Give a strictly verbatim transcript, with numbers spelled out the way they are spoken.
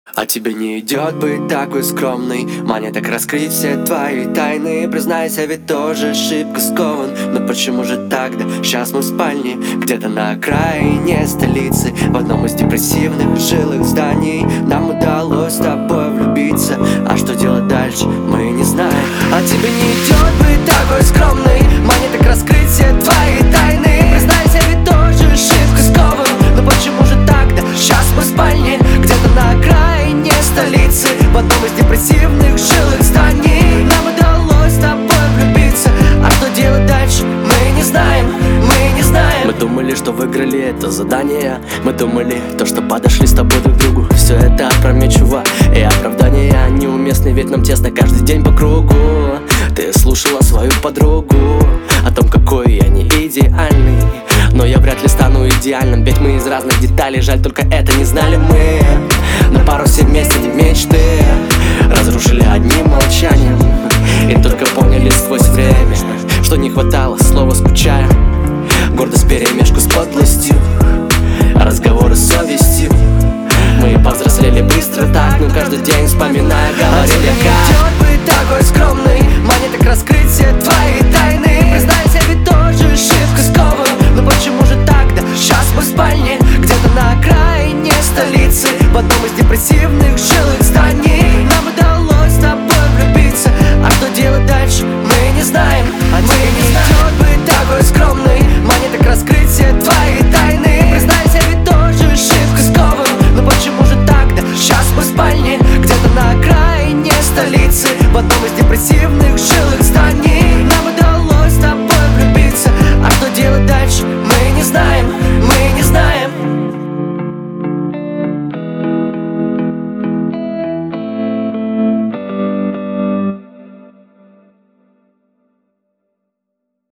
А тебе не идет быть такой скромной, манит так раскрыть все твои тайны. Признайся, ведь тоже шибко скован. Но почему же тогда? Сейчас мы в спальне, где-то на окраине столицы, в одном из депрессивных жилых зданий. Нам удалось с тобой влюбиться, а что делать дальше, мы не знаем. А тебе не идет быть такой скромной, манит так раскрыть все твои тайны. Признайся, ведь тоже шибко скован. Но почему же тогда? Сейчас мы в спальне, где-то на окраине столицы, в одном из депрессивных жилых зданий. Нам удалось с тобой влюбиться, а что делать дальше, мы не знаем, мы не знаем. Мы думали, что выиграли это задание. Мы думали, то, что подошли с тобой друг к другу. Все это опрометчиво и оправдания неуместны, ведь нам тесно каждый день по кругу. Ты слушала свою подругу о том, какой я не идеальный, но я вряд ли стану идеальным, ведь мы из разных деталей. Жаль, только это не знали мы. На пару все вместе не мечты разрушили одним молчанием, и только поняли сквозь время, что не хватало слова «скучаю». Гордость вперемешку с подлостью, разговоры с совестью. Мы повзрослели быстро так, но каждый день вспоминая говорили как. А тебе не идет быть такой скромной, манит так раскрыть все твои тайны. Признайся, ведь тоже шибко скован. Но почему же тогда? Сейчас мы в спальне, где-то на окраине столицы, в одном из депрессивных жилых